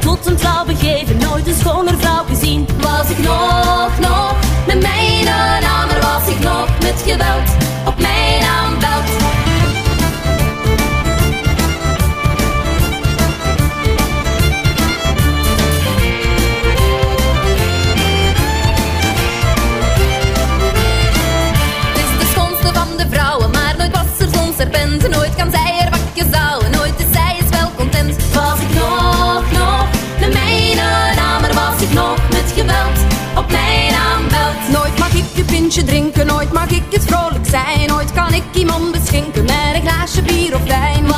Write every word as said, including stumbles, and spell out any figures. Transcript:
tot een trouw begeven, nooit een schoner vrouw gezien. Was ik nog, nog met mijn hamer, was ik nog met geweld op mijn aanbeld. Nooit kan zij er wakker zouwen, nooit is zij is wel content. Was ik nog, nog met mijn hamer, was ik nog met geweld op mijn aanbeld. Nooit mag ik een pintje drinken, nooit mag ik het vrolijk zijn. Nooit kan ik iemand beschinken met een glaasje bier of wijn.